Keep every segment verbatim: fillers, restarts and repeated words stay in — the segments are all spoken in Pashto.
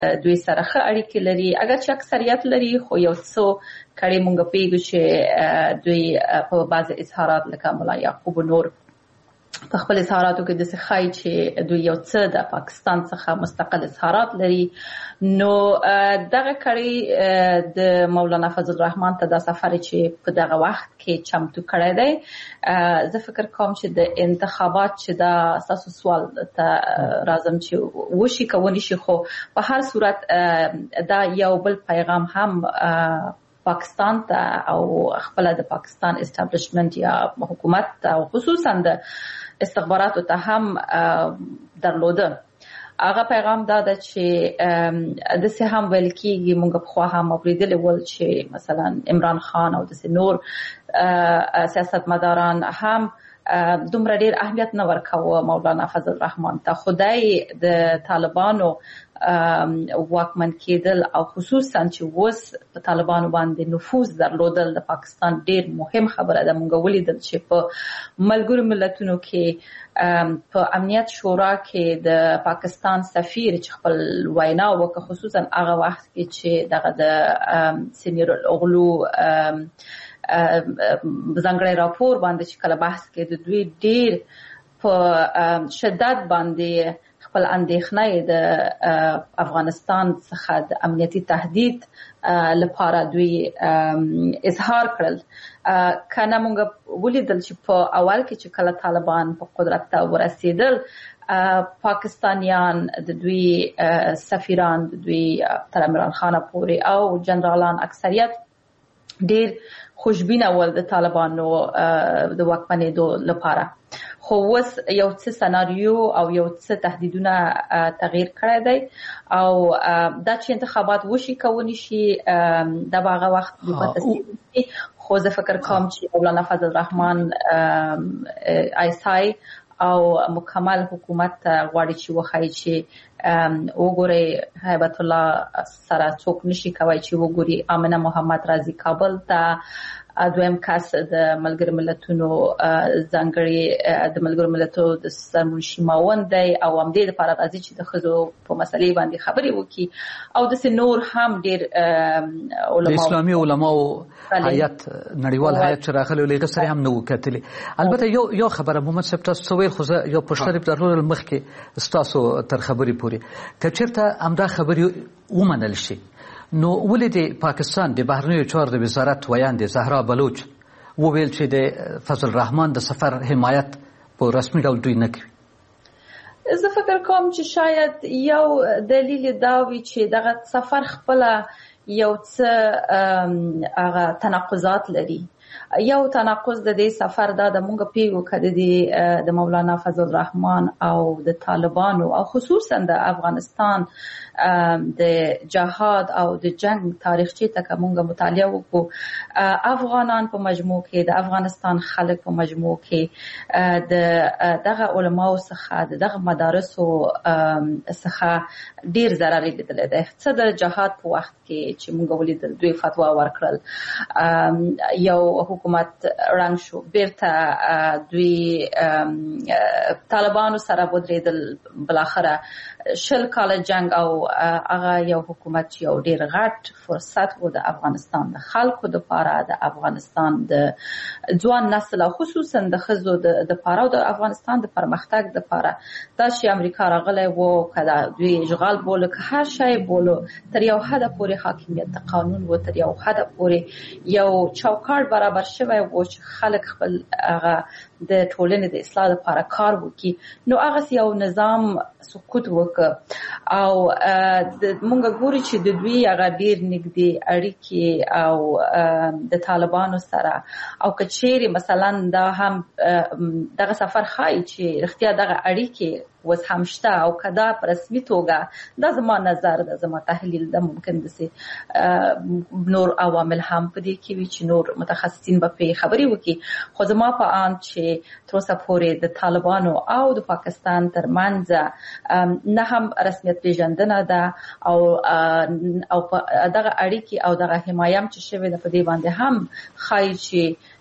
دوی سره ښه اړیکې لري، اگر چې اکثریت لري خو یو څو کړي مونږ پیږو چې دوی په بعض اظهارات لکه ملا یعقوب نور په خپل اظهاراتو کې د ښایي چې دوی یو څه د پاکستان څخه مستقل اظهارات لري. نو دغه کړي د مولانا فضل الرحمن ته د سفر چې په دغه وخت کې چمتو کړی دی، زه فکر کوم چې د انتخابات چې دا اساسو سوال ته راځم چې وشي کوونی شي، خو په هر صورت دا یو بل پیغام هم پاکستان ته او خپل د پاکستان استابلیشمنت یا حکومت او خصوصا د استخباراتو ته هم درلوده. هغه پیغام دا ده چې د سه هم ویل کېږي، موږ په خوا هم اوریدل ول چې مثلا عمران خان او د نور سیاستمداران هم دومره ډیر اهمیت نه ورکاوه مولانا فضل الرحمن ته. خدای د طالبانو واکمن کېدل او خصوصا چې اوس په طالبانو باندې نفوذ درلودل د پاکستان ډیر مهم خبره ده. موږ ولیدل چې په ملګرو ملتونو کې په امنیت شورا کې د پاکستان سفیر چې خپل وینا وکړه، خصوصا هغه وخت کې چې دغه د سینیر الاغلو ځانګړی راپور باندې چې کله بحث کې د دوی ډیر په شدت باندې خپل اندېښنه د افغانستان څخه د امنیتي تهدید لپاره دوی اظهار کړل. کنه موږ ولیدل چې په اول کې چې کله طالبان په قدرت ته ورسېدل، پاکستانیان د دوی سفیران د دوی تر عمران خان پورې او جنرالان اکثریت ډیر خوشبینه ول د طالبانو د واکمنېدو لپاره. خو اوس یو څه سناریو او یو څه تهدیدونه تغییر کړی دی او دا چې انتخابات وشي کوونی شي د هغه وخت په تصویر، خو زه فکر کوم چې مولانا فضل الرحمن ایسای او مکمل حکومت غواړي چې وخایي چې وګوري هیبت الله سره څوک نشي کوي چې وګوري امنه محمد رازي کابل ته دویم کس د ملګرو ملتونو ځانګړي د ملګرو ملتونو د سرمنشي ماوند دی او هم دې لپاره راځي چې د ښځو په مسلې باندې خبرې وکړي او د نور هم ډېر علما د اسلامي علماو هیئت نړیوال هیئت چې راغلی ولې سره هم نه وکتلې. البته یو یو خبره محمد صاحب تاسو ویل خو یو پښتني درلودل مخکې تاسو تر خبرې پورې که چېرته همدا خبرې ومنل شي، نو ولې د پاکستان د بهرنیو چارو د وزارت ویاندې زهرا بلوچ وویل چې د فضل الرحمن د سفر حمایت په رسمي ډول دوی نه کوي؟ زه فکر کوم چې شاید یو دلیل دا وي چې دغه سفر خپله یو څه هغه تناقضات لري. یو تناقض د دې سفر دا د مونږ پیغو کړي د مولانا فضل الرحمن او د طالبانو او خصوصا د افغانستان د جهاد او د جنگ تاریخچه ته مونږ مطالعه وکړو. افغانان په مجموع کې د افغانستان خلک په مجموع کې د دغه علماو څخه دغه مدارسو څخه ډیر ضرر لیدل دی. څه د جهاد په وخت کې چې مونږ ولیدل دوی فتوا ورکړل، یو حکومت رنګ شو، بیرته دوی طالبانو سره ودرېدل، بلاخره شل کال جنگ او هغه یو حکومت چې یو ډیر غټ فرصت و د افغانستان د خلکو د لپاره، د افغانستان د ځوان نسل او خصوصا د ښځو د لپاره او د افغانستان د پرمختګ لپاره. دا چې امریکا راغلی و کله دوی اشغال بوله که هر شی بوله، تر یو حد پورې حاکمیت د قانون و، تر یو حد پورې یو چوکاټ برابر شوی و چې خلک خپل هغه د ټولنې د اصلاح لپاره کار وکړي. نو هغه یو نظام سقوط وکړ او مونږ ګورو چې د دوی هغه ډیر نږدې اړیکې او د طالبانو سره او که چیرې مثلا دا هم دغه سفر ښایي چې رښتیا دغه اړیکې وس هم شته او کدا په رسمي توګه، دا زما نظر ده، زما تحلیل ده، ممکن دسي نور عوامل هم په دې کې وي چې نور متخصصین به په خبرې وکړي. خو زما په اند چې تر اوسه پورې د طالبانو او د پاکستان ترمنځ نه هم رسمیت پیژندنه ده او او دغه اړیکې او دغه حمایت چې شوی ده په دې باندې هم ښایي چې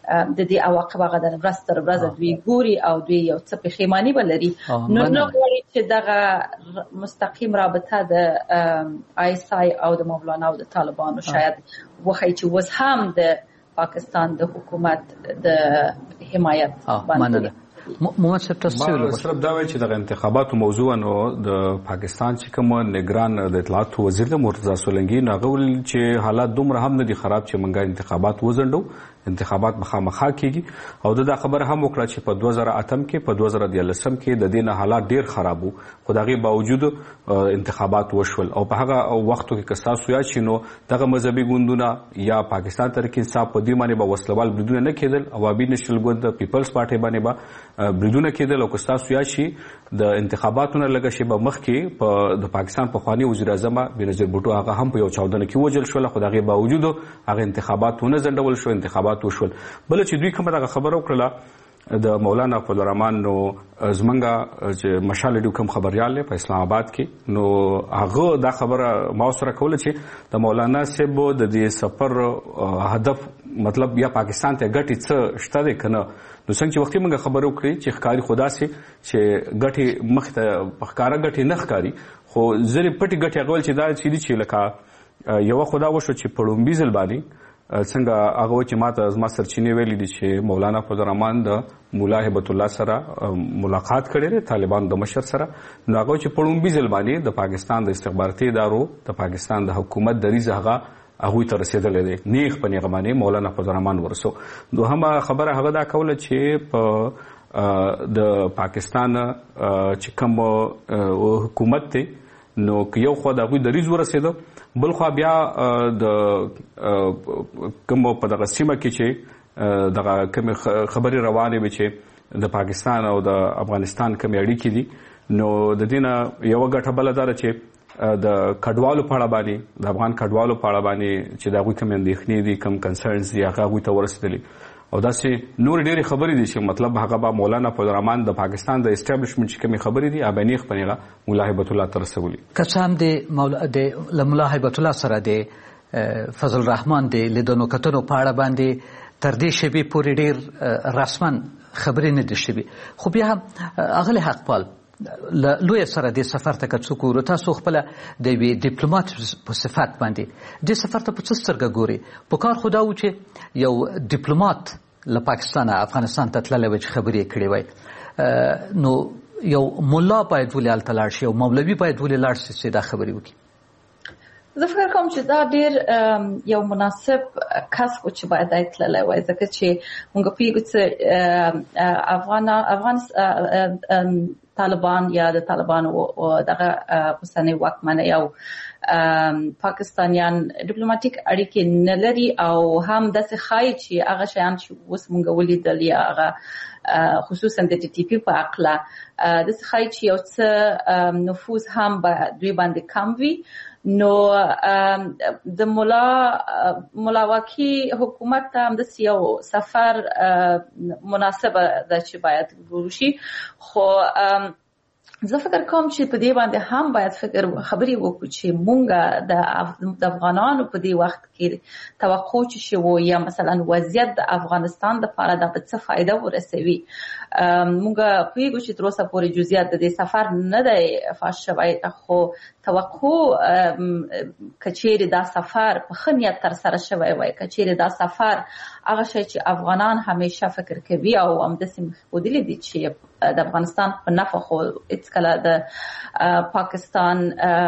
د دې عواقب هغه د ورځ تر ورځې دوی ګوري او دوی یو څه پښیماني ولري نو نو غواړي چې دغه مستقیم رابطه د آی اس آی او د مولانا او د طالبانو شاید وخی چې وس هم د پاکستان د حکومت د حمایت باندې محمد صاحب تاسو ما صرف دا وایي چې د انتخاباتو موضوع نو د پاکستان چې کوم نگران د اطلاعات وزیر د مرتضی سولنګي ناغول چې حالات دومره هم نه دي خراب چې منګا انتخابات وزندو انتخابات مخامخا کیږي او دا خبر هم وکړه چې په دوه زره اتم کې په دوه زره دیارلسم کې د دې نه حالات ډیر خراب وو خو دغه باوجود انتخابات وشول او په هغه وختو کې کستا سویا شینو دغه مذهبي ګوندونه یا پاکستان تحریک انصاف په دې معنی به وسلوال بریدونه نه کېدل اوابي نېشنل ګوند د پیپلز پارټي باندې به بریدونه کېدل او کستا سویا شي د انتخاباتونو لګه شی به مخ کې په د پاکستان په خواني وزیر اعظم بنظیر بوټو هغه هم په یو چاودنه کې وجل شو خو دغه باوجود هغه انتخاباتونه زندول شو انتخابات وشول بل چې دوی کومه خبر وکړه د مولانا فضل الرحمن نو زمنګا چې مشال ډو کوم خبريال په اسلام آباد کې نو هغه دا خبره ما سره کوله چې د مولانا صاحب د دې سفر هدف مطلب یا پاکستان ته ګټي څه شته ده کنه نو څنګه چې وختي موږ خبر وکړي چې ښکاری خدا سي چې ګټي مخته پخکارا ګټي نه ښکاری خو زری پټي ګټي غول چې دا چې دي چې لکه یو خدا وشو چې پړومبي ځل باندې څنګه هغه چې ماته زما سرچینې ویلي دي چې مولانا فضل الرحمن د مولا هبت الله سره ملاقات کړي لري طالبان د مشر سره نو هغه چې پړومبي ځل باندې د پاکستان د استخباراتي ادارو د پاکستان د حکومت د ریزه هغه هغه ته رسیدلې دي نیخ په نیغه باندې مولانا فضل الرحمن ورسو دوهمه خبره هغه دا کوله چې په د پاکستان چې کوم حکومت ته نو یو خو د غوی د ریز ورسېدو بل خو بیا د کوم په دغه سیمه کې چې دغه کوم خبري روانه وي چې د پاکستان او د افغانستان کوم اړیکې دي نو د دینه یو غټه بل دار چې د کډوالو په اړه باندې د افغان کډوالو په اړه باندې چې دا غوي کوم اندېښنې دي کوم کنسرنز دي هغه غوي ته ورسېدلي او داسې نور ډېری خبرې دي چې مطلب هغه به مولانا فضل الرحمن د پاکستان د اسټابلیشمنت چې کومې خبرې دي ابانیخ پنیغه مولا هبت الله ترسولي کسان د مولا د مولا هبت الله سره د فضل الرحمن د لیدونو کتنو په اړه باندې تر دې شی پورې ډېر رسمن خبرې نه دي شوي خو بیا اغلی حق پال لوی سره د سفر ته کڅوک ور تاسو خپل د وی ډیپلوماټ په صفات باندې د سفر ته په څه سترګه ګوري په کار خدا و چې یو ډیپلوماټ له پاکستان افغانستان ته تللی وي خبرې کړې وي نو یو مولا باید ولې الته لاړ شي او مولوي باید ولې لاړ شي چې دا خبرې وکړي زه فکر کوم چې دا ډېر یو مناسب کس و چې باید ایتللی وای ځکه چې موږ پیږو چې افغان افغان طالبان یا د طالبانو او دغه اوسنۍ واکمنۍ او پاکستانیان ډیپلوماټیک اړیکې نه لري او هم داسې ښایي چې هغه شیان چې اوس موږ ولیدل یا هغه خصوصا د ټي ټي پي په عقله داسې ښایي چې یو څه نفوذ هم به دوی باندې کم وي نو د مولا ملاواکي حکومت ته هم د یو سفر مناسبه ده چې باید وشي خو زه فکر کوم چې په دې باندې هم باید فکر خبرې وکړو چې مونږ د افغانانو په دې وخت کې توقع چې شو یا مثلا وضعیت د افغانستان د لپاره د څه فائدہ ورسوي مونږ پیږو چې تر اوسه پورې جزئیات د دې سفر نه دی فاش شوی خو توقع کچېره دا سفر په خنیت تر سره شوی وای کچېره دا سفر هغه شی چې افغانان همیشه فکر کوي او هم د سیم خودلی دي چې د افغانستان په نفع خو هیڅ کله د پاکستان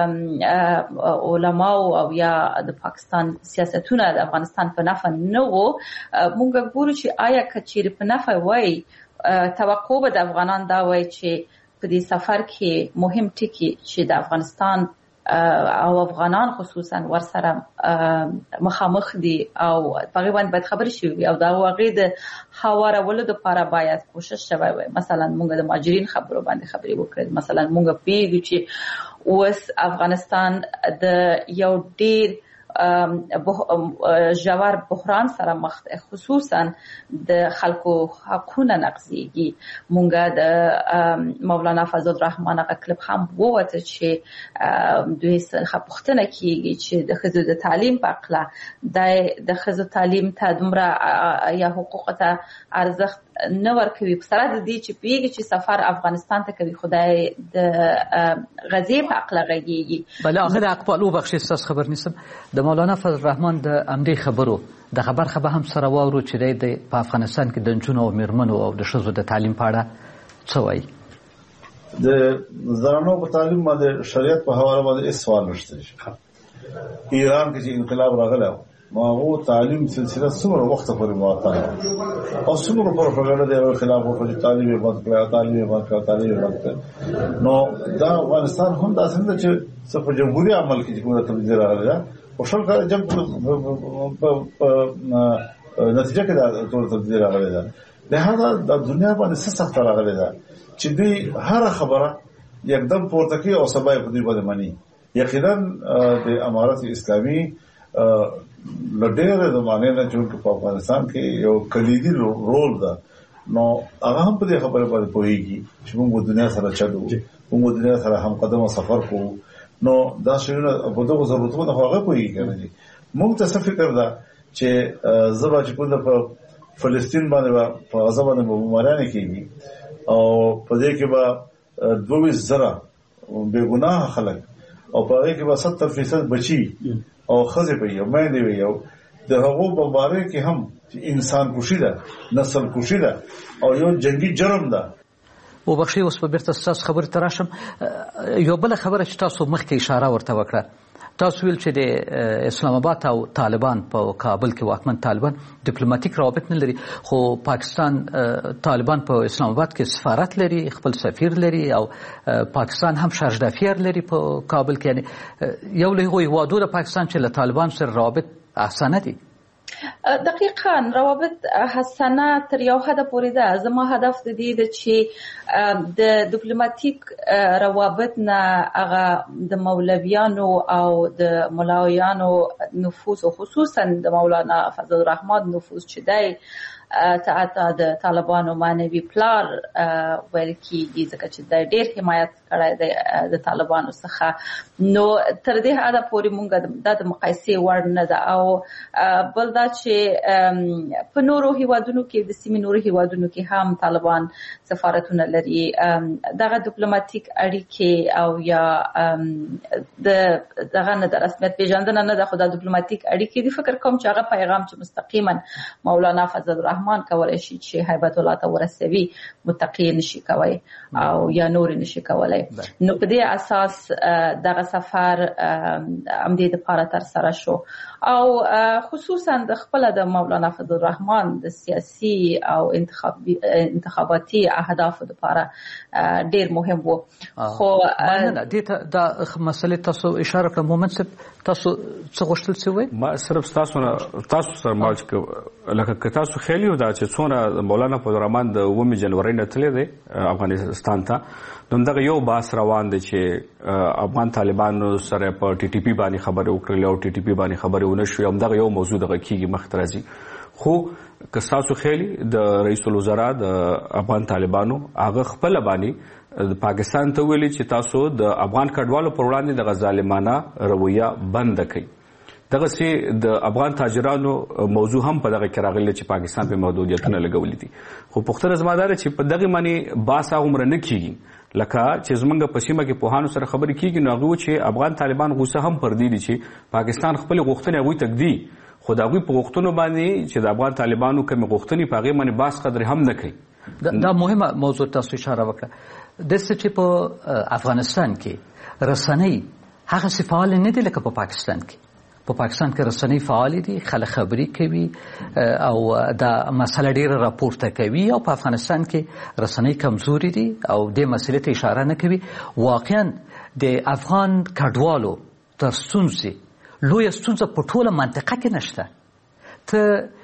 علماء او یا د پاکستان سیاستونه د افغانستان په نفع نه وو مونږ ګورو چې آیا کچېره په نفع وای توقع به د افغانان دا وای چې په دې سفر کې مهم ټکی چې د افغانستان او افغانان خصوصا ورسره مخامخ دي او په باندې باید خبرې شي او دا واقعي د حوارولو لپاره باید کوشش شوی وي مثلا موږ د مهاجرین خبرو باندې خبرې وکړو مثلا موږ پیږو چې اوس افغانستان د یو ډیر ژور بحران سره مخ دی، خصوصا د خلکو حقونه نقضیږي. مونږه د مولانا فضل الرحمن هغه کلیپ هم ووته چې دوی څخه پوښتنه کیږي چې د ښځو د تعلیم په اړه د ښځو تعلیم ته دومره یا حقوق ته ارزښت نه ورکوي، په سره د دې چې پیږي چې سفر افغانستان ته کوي خدای د غزې په اړه غږیږي. بله هغه اقبال وبخښئ ستاسو خبر نیسم. د مولانا فضل الرحمن د همدې خبرو د خبر خبر هم سره واورو چې دی په افغانستان کې د نجونو او میرمنو او د ښځو د تعلیم په اړه څه وایي. د زنانو په تعلیم باندې شریعت په حواله باندې هیڅ سوال نشته. ایران کې چې انقلاب راغلی ما هو تعلیم سلسله څومره وخت پورې معطله او څومره پروپاګاندا د خلاف وکړي، تعلیم یې بند کړه، تعلیم یې بند کړه، تعلیم یې بند کړه. نو دا افغانستان هم داسې نه چې څه په جمهوریت عمل کې کومه تبدیل راغلی ده او شل کال جنگ په نتیجه کې دا ټول تبدیل راغلی ده. لهدا د دنیا باندې څه سخت راغلی ده چې دوی هر خبره یکدم پورته کوي او سبا په دې باندې مانی. یقینا د امارت اسلامي لډېره زمانه نه چې په افغانستان کې یو کلیدي رول ده، نو هغه هم په دې خبره باندې پوهیږي چې موږ دنیا سره چلو، موږ دنیا سره هم قدمه سفر کوو. نو دا شیونه په دغه ضرورتونو هغه پوهیږي کنه. موږ ته څه فکر ده چې زبا چې په فلسطین باندې په غزا باندې بمباران کیږي او په دې کې به دوه زره بے ګناه خلک او په هغه کې به ستر فیصد بچي او خزه به یو مې دی یو د هغو بمبارې کې هم انسان کشي ده، نسل کشي ده او یو جنگي جرم ده. وبخښئ اوس په بیرته ستاسو خبرې ته راشم. یو بله خبره چې تاسو مخکې اشاره ورته وکړه، تاسو ویل چې د اسلام آباد او طالبان په کابل کې واکمن طالبان ډیپلوماټیک روابط نه لري، خو پاکستان طالبان په اسلام آباد کې سفارت لري، خپل سفیر لري او پاکستان هم شارژدافیر لري په کابل کې. یعنی یو له هغو هیوادونو پاکستان چې له طالبان سره روابط احسانه دي. دقیقاً روابط حسنه تر یو حده پورې ده. زما هدف د دې ده چې د ډیپلوماټیک روابط نه هغه د مولویانو او د ملاویانو نفوذ او خصوصا د مولانا فضل الرحمن نفوذ چې دی تعاطا د طالبانو معنوي پلار ویل کېږي، ځکه چې د ډېر حمایت کړی دی د طالبانو څخه. نو تر دې حده پورې مونږ دا د مقایسې وړ نه ده. او بل دا چې په نورو هیوادونو کې د سیمې نورو هیوادونو کې هم طالبان سفارتونه لري. دغه ډیپلوماټیک اړیکې او یا د دغه نه د رسمیت پیژندنه نه ده، خو د ډیپلوماټیک اړیکې د فکر کوم چې هغه پیغام چې مستقیما مولانا فضل الرحمن کولای شي چې هیبت الله ته ورسوي متقی نشي کوي او یا نور نشي کولای. نو په دې اساس دغه سفر امدې د لپاره تر سره شو او خصوصا د خپل د مولانا فضل الرحمن د سیاسي او انتخابي انتخاباتي اهداف لپاره ډیر مهم وو. خو دې ته دا مسله تاسو اشاره کړم مومن صاحب، تاسو څه غوښتل شوی؟ ما صرف تاسو تاسو سره مالچ لکه تاسو خیالي و دا چې څونه مولانا فضل الرحمن د اوومې جنوري نه تللی دی افغانستان ته، نو دغه یو باس روان دی چې افغان طالبانو سره په ټي ټي پی باندې خبرې وکړلې او ټي ټي پی باندې خبرې ونه شوې، همدغه یو موضوع دغه کېږي مخته راځي. خو که ستاسو خیالي د رئیس الوزرا د افغان طالبانو هغه خپله باندې پاکستان ته ویلي چې تاسو د افغان کډوالو پر وړاندې دغه ظالمانه رویه بنده کړئ. دغسې د افغان تاجرانو موضوع هم په دغه کې راغلی چې پاکستان په محدودیتونه لګولي دي. خو پوښتنه زما دا ده چې په دغې باندې بحث هغومره نه کېږي لکه چې زمونږ په سیمه کې پوهانو سره خبرې کېږي. نو هغوی چې افغان طالبان غوسه هم پر دې دي چې پاکستان خپلې غوښتنې هغوی ته ږدي، خو د هغوی په غوښتنو باندې چې د افغان طالبانو کومې غوښتنې په هغې باندې بحث قدرې هم نه کوي. دا مهمه موضوع تاسو اشاره وکړه. داسې چې په افغانستان کې رسنۍ هغسې فعال نه دي لکه په پاکستان کې. په پاکستان کې رسنۍ فعال دي، خلک خبرې کوي او دا مسله ډیره راپورته کوي، او په افغانستان کې رسنۍ کمزوري دي او دې مسلې ته اشاره نه کوي. واقعا د افغان کډوالو تر ستونزې لویه ستونزه په ټوله منطقه کې نشته. ته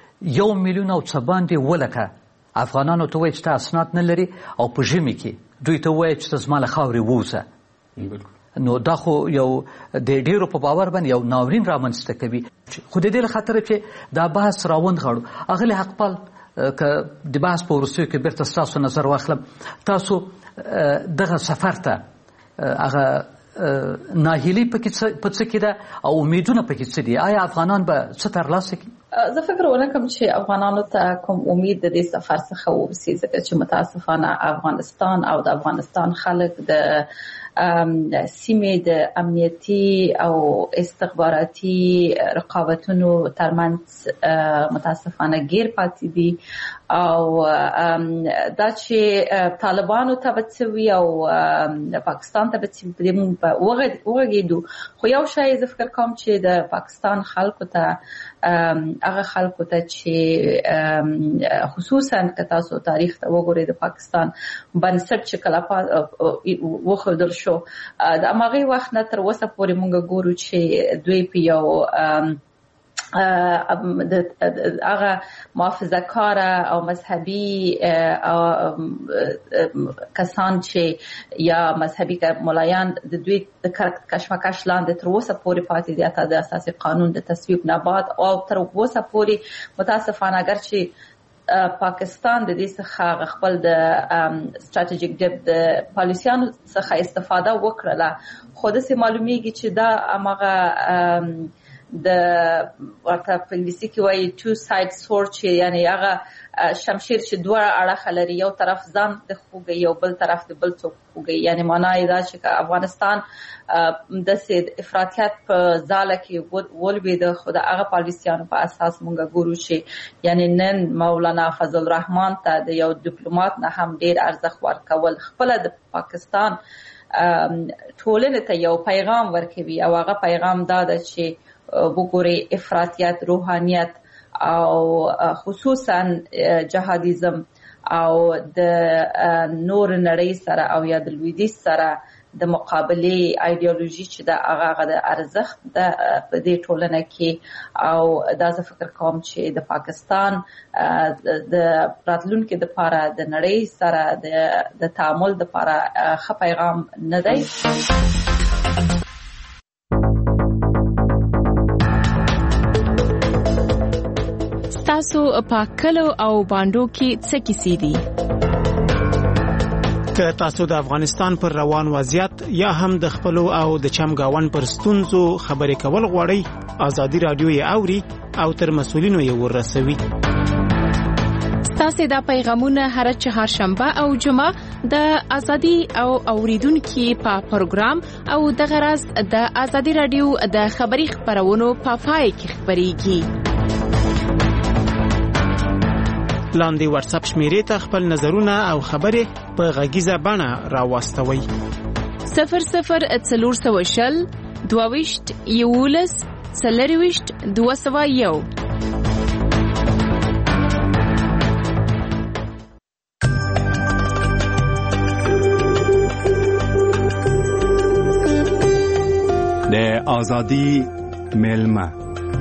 یو میلیون او څه باندې ولکه افغانانو ته وایي چې ته اسناد نه لري او په ژمي کې دوی ته وایي چې ته زما له خاورې ووځه. نو دا خو یو د ډیرو په باور باندې یو ناورین رامنځته کوي. خو د دې خاطر چې دا بحث راوند غواړو اغلی حقپال که د بحث په وروستیو کې بیرته ستاسو نظر واخلم، تاسو دغه سفر ته هغه ناهیلي پکې په څه کې ده او امیدونه پکې څه دي؟ آیا افغانان به څه ترلاسه کړي؟ زه فکر ونه کوم چې افغانانو ته کوم امید د دې سفر څخه وبسي، ځکه چې متاسفانه افغانستان او د افغانستان خلک د سیمې د امنیتي او استخباراتي رقابتونو ترمنځ متاسفانه غیر پاتې دي، او دا چې طالبانو ته به څه وي او پاکستان ته به څه وي موږ وغږېدو. خو یو شی زه فکر کوم چې د پاکستان خلکو ته هغه خلکو ته چې خصوصا که تاسو تاریخ ته وګورئ د پاکستان بنسټ چې کله وښودل شو د هماغې وخت نه تر اوسه پورې موږ ګورو چې دوی په یو هغه محافظه کاره او مذهبي کسان چې یا مذهبي ملایان د دوی د کشمکش لاندې تر اوسه پورې پاتې دي، حتی د اساسي قانون د تصویب نه بعد او تر اوسه پورې متاسفانه اگر چې پاکستان د دې څخه خپل د ستراتیژیک ډیپ د پالیسیانو څخه استفاده وکړله، خو داسې معلومیږي چې دا هغه د ورته په انګلیسي کې وایي two side sword، چې یعنی هغه شمشیر چې دوه اړخه لري، یو طرف ځان د خوږي یو بل طرف د بل څوک خوږي. یعنی معنا یې دا چې افغانستان د افراطیت په ځاله کې ولوېده، خو د هغه پالیسیانو په اساس مونږ ګورو چې یعنی نن مولانا فضل الرحمن ته د یو ډیپلوماټ نه هم ډیر ارزښت ورکول، خپل د پاکستان ټولنې ته یو پیغام ورکوي، او هغه پیغام دا ده چې وګوري افراطیت، روحانیت او خصوصا جهادیزم او د نور نړۍ سره او یا د لویدیځ سره د مقابله ایدئولوژي چې د هغه د ارزښت د په دې ټولنه کې، او دا زه فکر کوم چې د پاکستان د راتلونکي د لپاره د نړۍ سره د تعامل د لپاره ښه پیغام نه دی. تاسو په کلو او باندو کې څه کیسې دي؟ که تاسو د افغانستان پر روان وضعیت یا هم د خپل او د چمګاون پر ستونزو خبرې کول غواړئ، ازادي رادیو یې اوري او تر مسؤلینو یې ورسوي. تاسو دا پیغامونه هر چهارشنبه او جمعه د ازادي او اوریدونکو په پروګرام او د غرض د ازادي رادیو د خبري خبرونو په پای کې خبريږي. لاندې واتس اپ شمیرې ته خپل نظرونه او خبرې په غږیزه بڼه راوستوي. صفر صفر څلور سوه شل دوه ویشت یولس څلور ویشت دوه سوه یو. د ازادي ملمه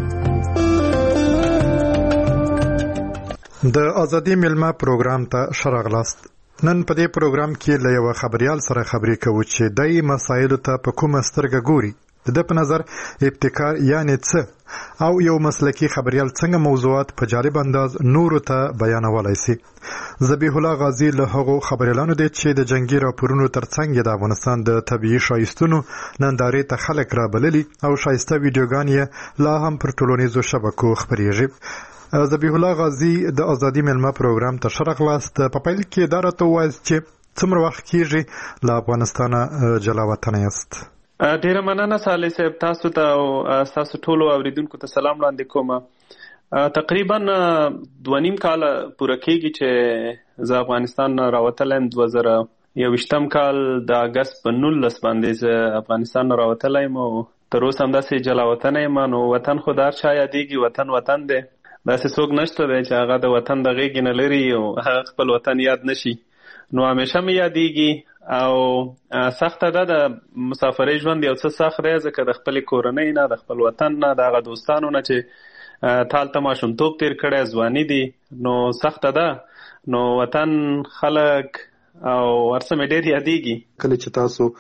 د ازادي ملما پروګرام ته شراغلاست. نن په دې پروګرام کې له یو خبريال سره خبرې کوو چې دای مسایل ته په کومه سترګه ګوري. د په نظر ابتکار یعنی څه او یو مسلکی خبريال څنګه موضوعات په جالب انداز نورو ته بیانولای شي. ذبیح الله غازی له هغو خبريالانو دی چې د جنگي راپورونو ترڅنګ د افغانستان د طبيعي شایستونو نندارې ته خلک را بللي او شایسته ویډیوګان یې لا هم پر ټولنیزو شبکو خبريږي. ذبیح الله غازی د ازادي ملما پروګرام ته شرغلاست. په پیل کې دا راته وایي چې څومره وخت کېږي له افغانستانه جلا وطن یاست؟ ډیره مننه صالح صاحب، تاسو ته او تاسو ټولو اوریدونکو ته سلام وړاندې کوم. تقریبا دوه نیم کال پوره کېږي چې زه افغانستان راوتلم. دوه زره یوویشتم کال د اګست په نولس باندې زه افغانستان راوتلی یم او تر اوسه همداسې جلا وطن یم. نو وطن خو د هر چا یادېږي، وطن وطن دی، داسې څوک نشته دی چې هغه د وطن د غېږې نه لري او هغه خپل وطن یاد نشي. نو همیشه مې یادېږي او سخته ده د مسافرۍ ژوند، یو څه سخت دی ځکه د خپلې کورنۍ نه، د خپل وطن نه، د هغه دوستانو نه چې تا هلته ماشومتوب تېر کړی، ځواني دي، نو سخته ده. نو وطن، خلک او هر څه مې ډېر یادېږي. کله چې تاسو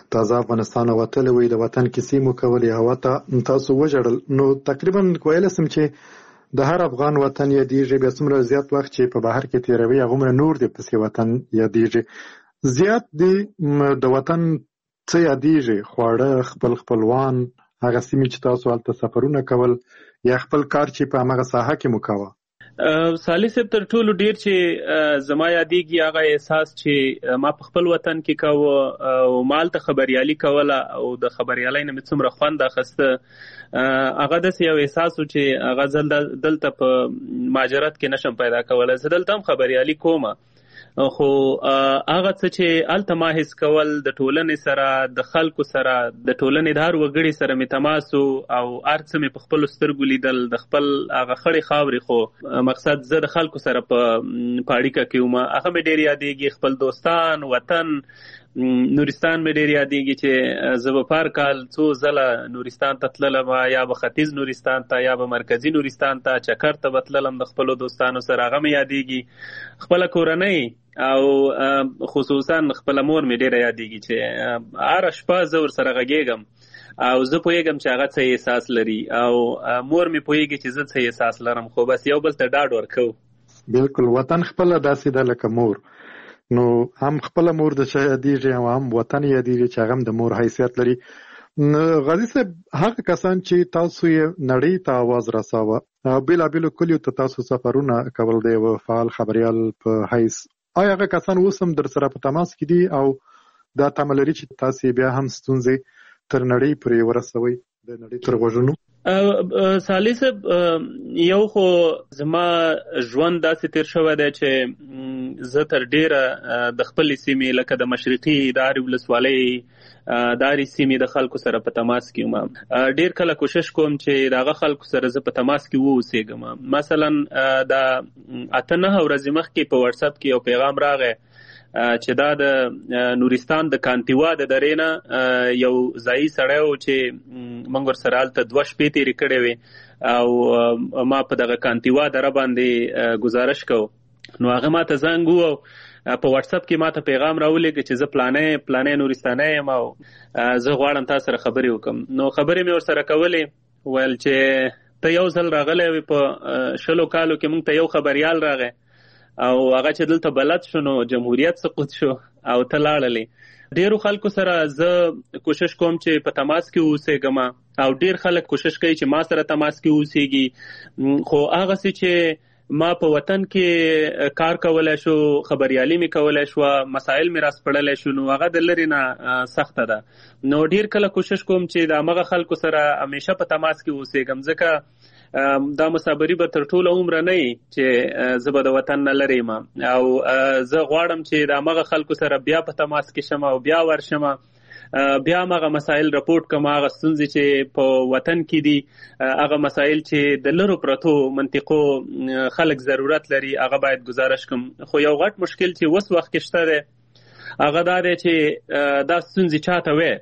تازه افغانستان وتل وي د وطن کیسې مو کولې هوا ته تاسو وژړل. نو تقریبا کویل سم چې د هر افغان وطن یادېږي، بیا څومره زیات وخت چې په بهر کې تیروي هغومره نور د پسې وطن یادېږي. زیات دی د وطن څه یادېږي؟ خواړه، خپل خپلوان، هغه سیمې چې تاسو هلته سفرونه کول یا خپل کار چې په همغه ساحه کې مو کاوه؟ سالي صاحب تر ټولو ډیر چې زما یادېږي هغه احساس چې ما په خپل وطن کې کاوه او مالته خبريالي کوله او د خبريالۍ نه مې څومره خوند اخیسته، هغه داسې یو احساس و چې هغه زه دلته په مهاجرت کې نشم پیدا کولی. زه دلته هم خبريالي کوم، خو هغه څه چې هلته ما حس کول د ټولنې سره، د خلکو سره، د ټولنې د هر وګړي سره مې تماس او هر څه مې په خپلو سترګو لیدل، د خپل هغه خړې خاورې، خو مقصد زه د خلکو سره په اړیکه کې وم، هغه مې ډېر یادېږي. خپل دوستان، وطن، نورستان مې ډېر یادېږي چې زه به په هر کال څو ځله نورستان ته تللم، یا به ختیځ نورستان ته یا به مرکزي نورستان ته چکر ته به تللم د خپلو دوستانو سره، هغه مې یادېږي. خپله کورنۍ او خصوصا خپله مور مې ډېره یادېږي چې هره شپه زه ورسره غږېږم او زه پوهېږم چې هغه څه احساس لري او مور مې پوهېږي چې زه څه احساس لرم، خو بس یو بل ته ډاډ ورکوو. بالکل، وطن خپله داسې ده لکه مور. نو هم خپله مور د چا یادېږي او هم وطن یادېږي چې هغه هم د مور حیثیت لري. غازي صاحب، هغه کسان چې تاسو یې نړۍ ته آواز رساوه او بېلابېلو کلیو ته تاسو سفرونه کول د یوه فعال خبریال په حیث، آیا هغه کسان اوس هم در سره په تماس کې دي او دا تمه لري چې تاسې بیا هم ستونزې تر نړۍ پورې ورسوئ، د نړۍ تر غوږونو؟ سالي صاحب، یو خو زما ژوند داسې تیر شوی دی چې زه تر ډیره د خپلې سیمې لکه د مشرقي د هرې ولسوالۍ د هرې سیمې د خلکو سره په تماس کې یم. ډیر کله کوشش کوم چې د هغه خلکو سره زه په تماس کې واوسېږم. مثلا د اته نهه ورځې مخکې په واتساپ کې یو پیغام راغی چې دا د نورستان د کانتیوا د درې نه یو ځایي سړی و چې موږ ورسره هلته دوه شپې تېرې کړې وې او ما په دغه کانتیوا دره باندې گزارش کو. نو هغه ما ته زنګ ووهو په واتساپ کې ما ته پیغام راولېږه چې زه پلانې پلانې نورستانی یم او زه غواړم تا سره خبرې وکړم. نو خبرې مې ورسره کولې، ویل چې ته یو ځل راغلی وې په شلو کالو کې موږ ته یو خبریال راغی او هغه چې دلته بلد شو نو جمهوریت سقوط شو او ته لاړلې. ډیرو خلکو سره زه کوشش کوم چې په تماس کې اوسېږم او ډیر خلک کوشش کوي چې ما سره تماس کې اوسېږي، خو هغه څه چې ما په وطن کې کار کولای شو، خبریالي مې کولای شو، مسائل مې راسپړلی شو، نو هغه د لرې نه سخته ده. نو ډیر کله کوشش کوم چې د همغه خلکو سره همیشه په تماس کې اوسېږم، ځکه دا مسافري به تر ټوله عمره نه وي چې زه به د وطن نه لرې یم او زه غواړم چې د همغه خلکو سره بیا په تماس کې شم او بیا ورشم، بیا هغه مسایل رپورټ کوم، هغه ستونزې چې په وطن کې دي، هغه مسایل چې د لرو پرتو منطقو خلک ضرورت لري، هغه باید گزارش کوم. خو یو غټ مشکل چې اوس وخت کې شته دی هغه دا دی چې دا ستونزې چاته وې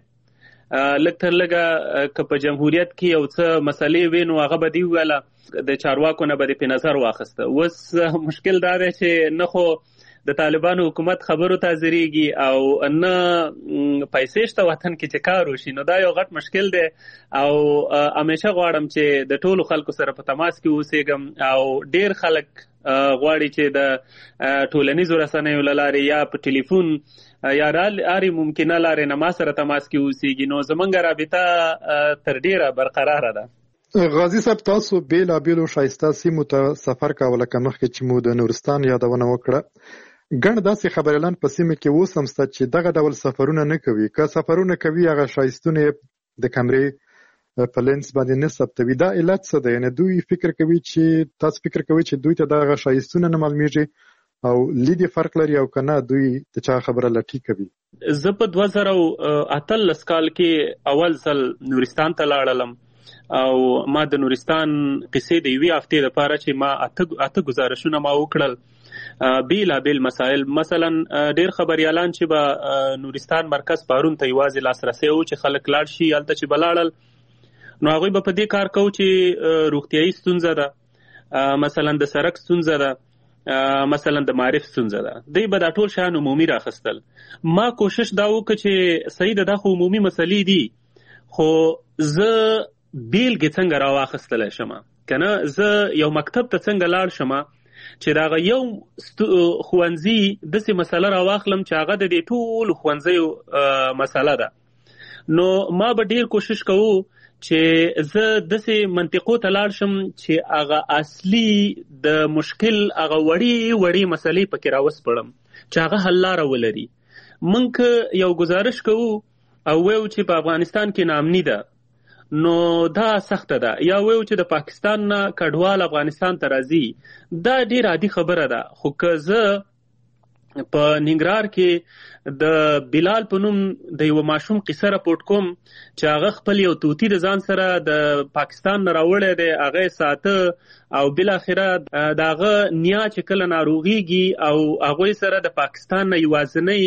لږ تر لږه که په جمهوریت کې یو څه مسلې وې نو هغه به دې وویله، د چارواکو نه به دې پې نظر واخیسته. اوس مشکل دا دی چې نه خو د طالبانو حکومت خبرو ته حاضرېږي او نه پیسې شته وطن کې چې کار وشي، نو دا یو غټ مشکل دی او همیشه غواړم چې د ټولو خلکو سره په تماس کې اوسېږم او ډیر خلک غواړي چې د ټولنیزو رسنیو له لارې یا په ټلیفون یا هرې ممکنه لارې نه ما سره تماس کې اوسېږي، نو زموږ رابطه تر ډیره برقراره ده. غازي صاحب، تاسو بېلابېلو ښایسته سیمو ته سفر کوه، لکه مخکې چې مو د نورستان یادونه وکړه. ګڼ داسې خبریالان په سیمه کې اوس هم شته چې دغه ډول سفرونه نه کوي، که سفرونه کوي هغه ښایستونه د کمرې په لینس باندې نه ثبتوي. دا علت څه ده؟ یعنې دوی فکر کوي چې تاسو فکر کوي چې دوی ته دغه ښایستونه نه معلومیږي او لید فرق لري او که نه دوی د چا خبره لټي کوي؟ زه په دوه زره اتلس کال کې اول ځل نورستان ته لاړلم او ما د نورستان قصې د یوې هفتې لپاره چې ما اته اته گزارشونه ما وکړل، بیلابیل مسائل. مثلا ډیر خبریالان چې به نورستان مرکز پارون ته یوازې لاسرسی و چې خلک لاړ شي هلته چې به لاړل، نو هغوی به په دې کار کوو چې روغتیایي ستونزه ده، مثلا د سړک ستونزه ده مثلا د معرف ستونزه ده، دوی به دا ټول شیان عمومي راخستل. ما کوشش دا وکړ چې صحیح ده دا خو عمومي مسلې دي، خو زه بیلګې څنګه راواخیستلی شم که نه، زه یو مکتب ته څنګه لاړ شم چې د هغه یو ښوونځي داسې مسله راواخلم چې هغه د دې ټولو ښوونځیو مسله ده. نو ما به ډېر کوشش کوو چې زه داسې منطقو ته لاړ شم چې هغه اصلي د مشکل هغه وړې وړې مسلې پکې راوسپړم چې هغه حل لاره ولري. موږ یو گزارش کوو او وایو چې په افغانستان کې ناامني ده، نو دا سخته ده، یا وایو چې د پاکستان نه کډوال افغانستان ته راځي، دا ډېر عادي خبره ده. خو که زه په ننګرهار کې د بلال په نوم د یو ماشوم قصه راپورټ کوم چې هغه خپل یو طوطي د ځان سره د پاکستان نه راوړی دی، هغه یې ساته او بالاخره د هغه نیا چې کله ناروغېږي او هغوی سره د پاکستان نه یوازینی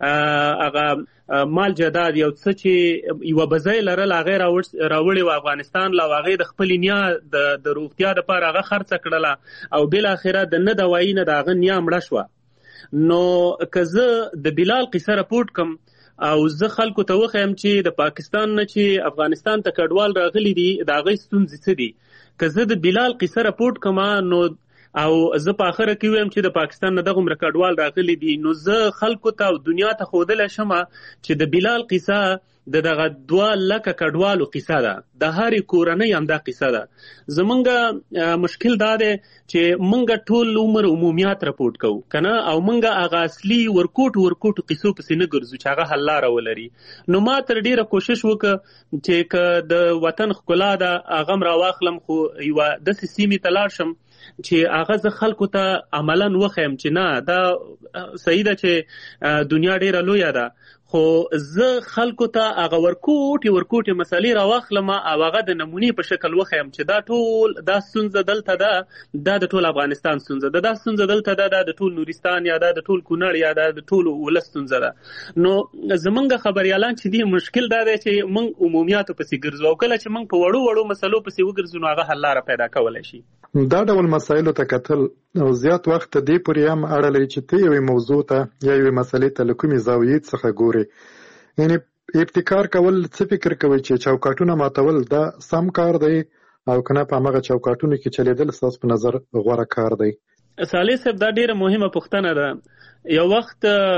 هغه مال جداد یو څه چې یوه بزۍ لرل هغه راوړې و افغانستان له، او هغې د خپلې نیا د روغتیا دپاره هغه خرڅه کړله او بالاخره د نه دوایي نه د هغه نیا مړه شوه. نو که زه د بلال قصه راپورټ کم او زه خلکو ته وښیم چې د پاکستان نه چې افغانستان ته کډوال راغلي دي د هغې ستونزې څه دي، که زه د بلال قصه راپورټ کم نو او زه په آخره کې ویم چې د پاکستان نه دغومره کډوال راغلي دي، نو زه خلکو ته او دنیا ته ښودلی شم چې د بلال قصه د دغه دوه لکه کډوالو قصه ده، د هرې کورنۍ همدا قصه ده. زمونږ مشکل دا دی چې مونږ ټول عمر عمومیات راپورټ کوو که نه، او مونږ هغه اصلي ورکوټو ورکوټو قصو پسې نه ګرځو چې هغه حل لاره ولري. نو ما تر ډېره کوشش وکړه چې که د وطن ښکلا ده هغه م راواخلم، خو یوه داسې سیمې ته لاړ شم چې هغه زه خلکو ته عملا وښیم چې نه دا صحیح ده چې دنیا ډېره لویه ده، خو زه خلکو ته هغه ورکوټې ورکوټې مسلې راواخلم او هغه د نمونې په شکل وښیم چې دا ټول دا ستونزه دلته ده، دا د ټول افغانستان ستونزه ده، دا ستونزه دلته ده، دا د ټول نورستان یا دا د ټول کونړ یا دا د ټول ولس ستونزه ده. نو زمونږ خبریالان چې دي مشکل دا دی چې موږ عمومیاتو پسې ګرځو، او کله چې موږ په وړو وړو مسلو پسې وګرځو نو هغه حل لاره پیدا کولی شي. دا ډول مسایلو ته کتل او زیات وخت دې پورې هم اړه لري چې ته یوې موضوع ته یا یوې مسلې ته له کومې زاویې څخه ګورې. یعنې ابتکار کول څه فکر کوئ چې چوکاټونه ماتول دا سم کار دی او که نه په همغه چوکاټونو کې چلیدل ستاسو په نظر غوره کار دی؟ صالح صاحب دا ډېره مهمه پوښتنه ده. یو وخت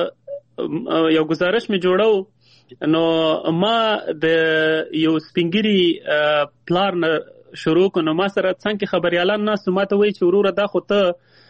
یو گزارش مې جوړو، نو ما د یو سپینګیري پلار نه شروع کو، نو ما سره څنګه خبریالان ناستو، ما ته وایي چې وروره دا خو ته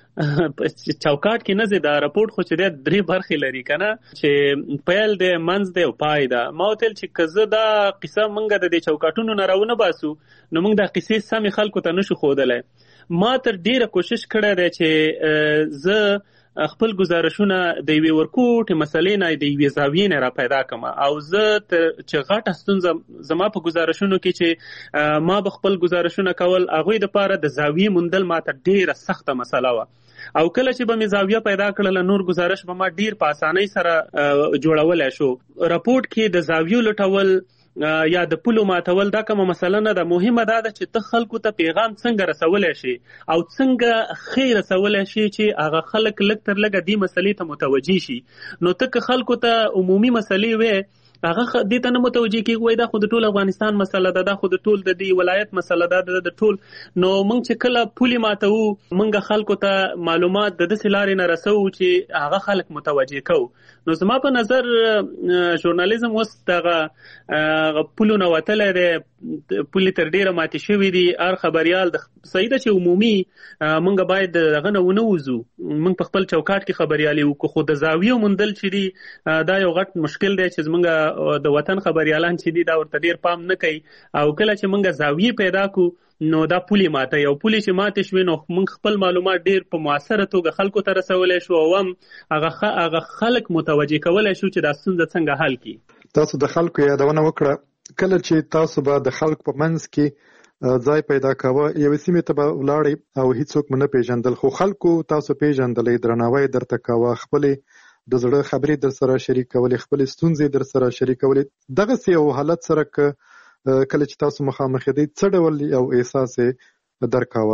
چوکاټ کې نه ځي، دا راپورټ خو چې دی درې برخې لري که نه، چې پیل دی منځ دی او پای ده. ما وتل چې که زه دا قصه موږ د دې چوکاټونو نه راونه باسو نو موږ دا قصې سمې خلکو ته نشو ښودلی. ما تر ډېره کوشش کړی دی چې زه خپل گزارشونه د یوې ورکوټې مسلې نه د یوې زاویې نه را پیدا کړم، او زه چې غټه ستونزه زما په گزارشونو کې چې ما به خپل گزارشونه کول هغوی دپاره د زاویې موندل ما ته ډېره سخته مسله وه، او کله چې به مې زاویه پیدا کړله نور گزارش به ما ډېر په اسانۍ سره جوړولی شو. راپورټ کې د زاویو لټول یا د پولو ماتول دا کومه مسله نه ده، مهمه دا ده چې ته خلکو ته پیغام څنګه رسولی شي او څنګه ښې رسولی شي چې هغه خلک لږ تر لږه دې مسلې ته متوجه شي. نو ته که خلکو ته عمومي مسلې وې هغه دې ته نه متوجه کېږي، وایي دا خو د ټول افغانستان مسله ده، دا خو د ټول د دې ولایت مسله ده، د ټول. نو موږ چې کله پولې ماتوو موږ خلکو ته معلومات د داسې لارې نه رسوو چې هغه خلک متوجه کوو. نو زما په نظر ژورنالیزم اوس دغه پولو نه وتلی دی، پولې تر ډېره ماتې شوي دي. هر خبریال د صحیح ده چې عمومي موږ باید دغه نه ونه وځو، موږ په خپل چوکاټ کې خبریالي وکړو، خو د زاویو موندل چې دي دا یو غټ مشکل دی چې زموږ د وطن خبریالان چې دي دا ورته ډېر پام نه کوي، او کله چې موږ زاویې پیدا کړو نو دا پولې ماته یو پولې چې ماتې شوې نو موږ خپل معلومات ډېر په مؤثره توګه خلکو ته رسولی شو، او هم هغه خلک متوجه کولی شو چې دا ستونزه څنګه حل کړي. تاسو د خلکو یادونه وکړه، کله چې تاسو به د خلکو په منځ کې ځای پیدا کاوه یوې سیمې ته به ولاړئ او هیڅوک مو نه پیژندل، خو خلکو تاسو پیژندلی، درناوی درته کاوه، خپلې د زړه خبرې در سره شریکولې، خپلې ستونزې در سره شریکولې. دغسې یو حالت سره که کله چې تاسو مخامخ یې څه ډول یو احساس یې درکاوه؟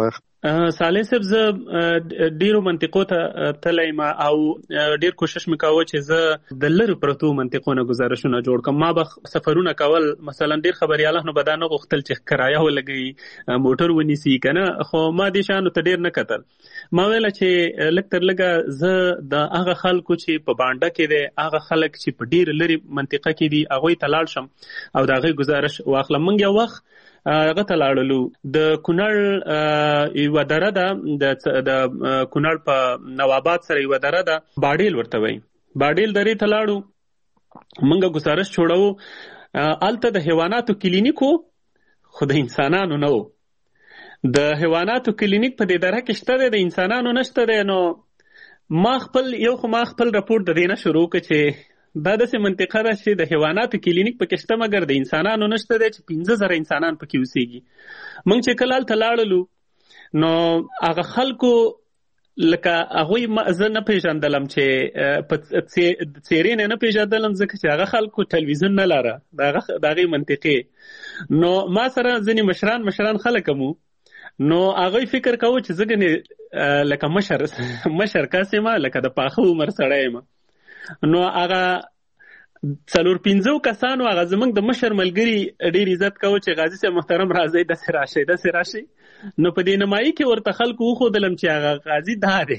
صالح صاحب زه ډیرو منطقو ته تللی ما او ډیر کوشش مې کاوه چې زه د لرې پرتو منطقو نه ګزارشونه جوړ کړم. ما به سفرونه کول، مثلا ډیر خبریالانو به دا نه غوښتل چې کرایه ولګوي، موټر ونیسي که نه، خو ما دې شیانو ته ډیر نه کتل. ما ویله چې لږ تر لږه زه د هغه خلکو چې په بانډه کې دی، هغه خلک چې په ډیر لرې منطقه کې دي، هغوی ته لاړ شم او د هغوی ګزارش واخلم. موږ یو وخت هغه ته لاړلو، د کونړ یوه دره ده، د کونړ په نواباد سره یوه دره ده، باډیل ورته وایي. باډیل درې ته لاړو، موږ ګزارش جوړو. هلته د حیواناتو کلینیک و، خو د انسانانو نه و. د حیواناتو کلینیک په دې دره کې شته دی، د انسانانو نشته دی. نو ما خپل یو خو ما خپل راپورټ د دې نه شروع کړ چې دا داسې منطقه ده چې د حیواناتو کلینیک پکې شته مګر د انسانانو نشته دی، چې پنځه زره انسانان پکې اوسېږي. موږ چې کله هلته لاړلو نو هغه خلکو لکه هغوی زه نه پېژندلم، چې په څېرې نه نه پېژندلم، ځکه چې هغه خلکو ټلویزیون نه لره د هغې منطقې. نو ما سره ځینې مشران مشران خلک هم، نو هغوی فکر کوو چې زه ګنې لکه مشر مشر کس یم، لکه د پاخه عمر سړی یم. نو هغه څلور پنځو کسانو هغه زموږ د مشر ملګري ډېر عزت کوو چې غازي صاحب محترم راځئ داسې راشئ داسې راشئ. نو په دې نمایي کې ورته خلکو وښودلم چې هغه غازي دا دی.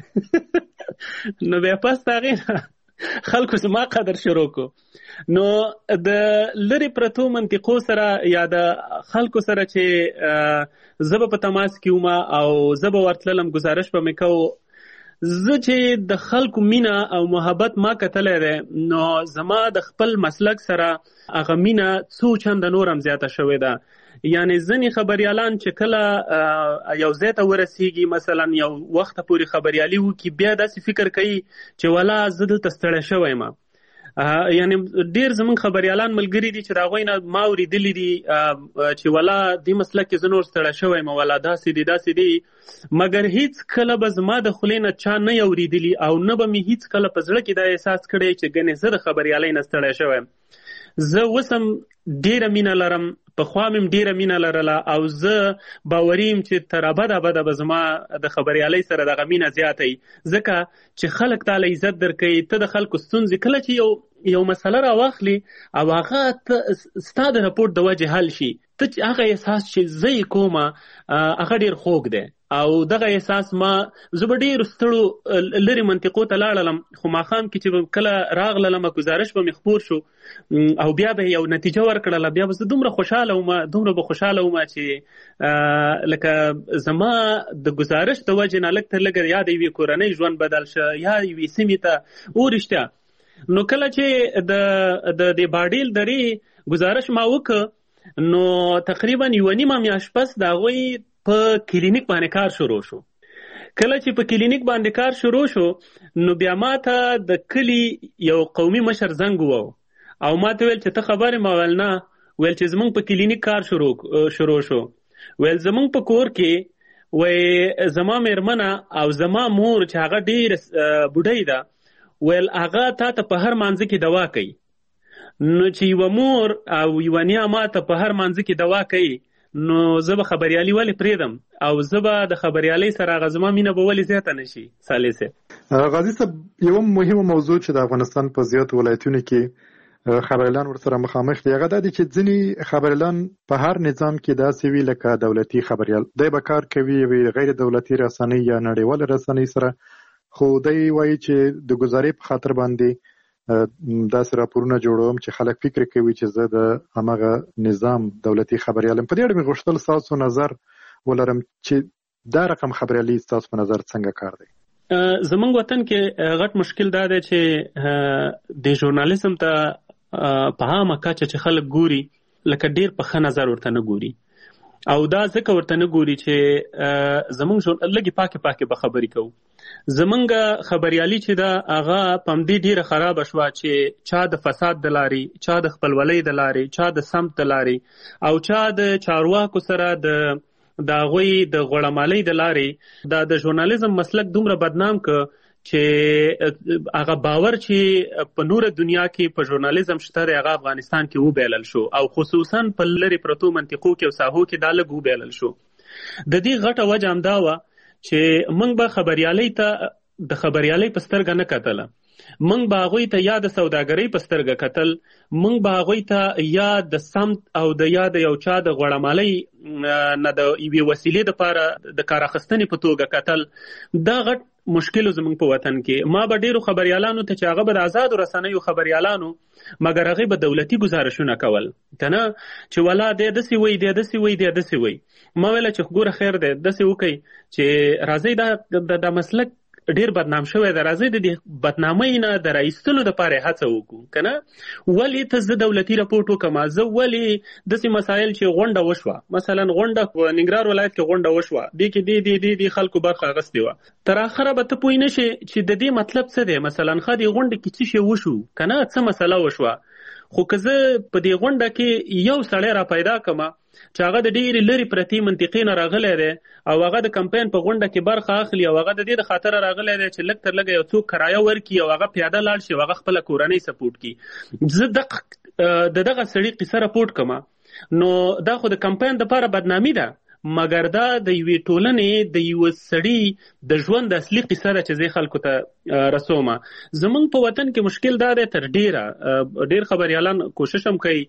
نو بیا پس د هغې خلکو زما قدر شروع کو. نو د لرې پرتو منطقو سره یا د خلکو سره چې زه به په تماس کې وم او زه به ورتللم، ګزارش به مې کوو. زه چې د خلکو مینه او محبت ما کتلی دی، نو زما د خپل مسلک سره هغه مینه څو چنده نور هم زیاته شوې ده. یعنې ځینې خبریالان چې کله یو ځای ته ورسېږي، مثلا یو وخته پورې خبریالي وکړي، بیا داسې فکر کوي چې والا زه دلته ستړی شوی یم. یعنې ډېر زموږ خبریالان ملګري دي چې د هغوی نه ما اورېدلي دي چې والا دې مسلک کې زه نور ستړی شوی یم، والا داسې دي داسې دي. مګر هیڅ کله به زما د خولې نه چا نه اورېدلي او نه به مې هیڅ کله په زړه کې دا احساس کړی چې ګنې زه د خبریالۍ نه ستړی شوی یم. زه اوس هم ډېره مینه لرم، پخوا مې هم ډېره مینه لرله او زه باوري یم چې تر ابده ابده به زما د خبریالۍ سره دغه مینه زیاته وي، ځکه چې خلک تاله عزت درکوي. ته د خلکو ستونزې کله چې یو یو مسله راواخلي او هغه ستا د راپورټ د وجې حل شي، ته چې هغه احساس چې زه یې کومه هغه ډېر خوږ دی. او دغه احساس ما زه به ډېرو ستړو لرې منطقو ته لاړلم، خو ماښام کې چې کله راغللم ګزارش به مې خپور شو او بیا به یو نتیجه ورکړله، بیا به زه دومره خوشحاله وم دومره به خوشحاله وم چې لکه زما د ګزارش د وجې نه لږ تر لږه یا د یوې کورنۍ ژوند بدل شه یا یوې سیمې ته ورشته. نو کله چې د د باډیل درې ګزارش ما وکړ، نو تقریبا یوه نیمه میاشت پس د هغوی په کلینیک باندې کار شروع شو. کله چې په کلینیک باندې کار شروع شو، نو بیا ما ته د کلي یو قومي مشر زنګ ووهو او ما ته ویل چې ته خبر یې؟ ما ویل نه. ویل چې زموږ په کلینیک کار شروع شروع شو. ویل زموږ په کور کې وی زما مېرمنه او زما مور چې هغه ډېره بوډۍ ده، ویل هغه تا ته په هر مانځه کې دوا کوي. نو چې یوه مور او یوه نیا ما ته په هر مانځه کې دوا کوي، نو زه به خبریالي ولې پرېږدم او زه به د خبریالۍ سره هغه زما مینه به ولې زیاته نه شي. صالح صاحب، غازي صاحب، یوه مهمه موضوع چې د افغانستان په زیاتو ولایتونو کې خبریالان ورسره مخامخ دي، هغه دا دی چې ځینې خبریالان په هر نظام کې داسې وي لکه دولتي خبریال، دی به کار کوي یوې غیر دولتي رسنۍ یا نړیوالې رسنۍ سره، خو دی وایي چې د ګزارۍ په خاطر باندې داسې راپورونه جوړوم چې خلک فکر کوي چې زه د هماغه نظام دولتي خبریال یم. په دې اړه مې غوښتل ستاسو نظر ولرم چې دا رقم خبریالي ستاسو په نظر څنګه کار دی؟ زموږ وطن کې غټ مشکل دا دی چې د ژورنالیزم ته په عامه کچه چې خلک ګوري لکه ډېر په ښه نظر ورته نه ګوري، او دا ځکه ورته نه ګوري چې زموږ لږې پاکې پاکې به خبرې کوو. زمونږ خبریالي چې ده هغه په همدې ډېره خرابه شوه چې چا د فساد د لارې، چا د خپلولۍ د لارې، چا د سمت د لارې او چا د چارواکو سره د د هغوی د غوړمالۍ د لارې دا د ژورنالیزم مسلک دومره بدنام که چې هغه باور چې په نوره دنیا کې په ژورنالیزم شته دی هغه افغانستان کې وبیلل شو، او خصوصا په لرې پرتو منطقو کې او ساحو کې دا لږ وبیلل شو. د دې غټه وجه همدا وه چې موږ به خبریالۍ ته د خبریالۍ په سترګه نه کتله، موږ به هغوی ته یا د سوداګرۍ په سترګه کتل، موږ به هغوی ته یا د سمت او د یا د یو چا د غوړمالۍ نه د یوې وسیلې دپاره د کار اخیستنې په توګه کتل. دا غټ مشکل زموږ په وطن کې. ما به ډیرو خبریالانو ته چې هغه به د آزادو رسنیو خبریالانو مګر هغې به دولتي ګزارشونه کول که نه چې ولا دی داسې وایي دی داسې وایي دی داسې وایي. ما ویله چې ګوره خیر دی داسې وکئ چې راځئ دا د مسلک ډیر بدنام شوی دی، راځئ د دې بدنامۍ نه د راایستلو دپاره هڅه وکړو که نه. ولې ته زه دولتي رپورټ وکړم، زه ولې داسې مسایل چې غونډه وشوه، مثلا غونډه په ننګرهار ولایت کې غونډه وشوه، دې کې دې دې دې خلکو برخه اخیستې وه، تر اخره به ته پوه نه شې چې د دې مطلب څه دی. مثلا ښه دې غونډه کې څه شی وشو که نه، څه مسله وشوه، خو که زه په دې غونډه کې یو سړی را پیدا کړم چې هغه د ډېرې لرې پرتې منطقې نه راغلی دی او هغه د کمپاین په غونډه کې برخه اخلي او هغه د دې د خاطره راغلی دی چې لږ تر لږه یو څوک کرایه ورکړي او هغه پیاده لاړ شي او هغه خپله کورنۍ سپورټ کړي، زه د دغه سړي قصه راپورټ کړم، نو دا خو د کمپاین دپاره بدنامي ده، مګر دا د یوې ټولنې د یوه سړي د ژوند اصلي قصه ده چې زه خلکو ته رسومه. زموږ په وطن کې مشکل دا دی تر ډیره ډیر خبریالان کوشش هم کوي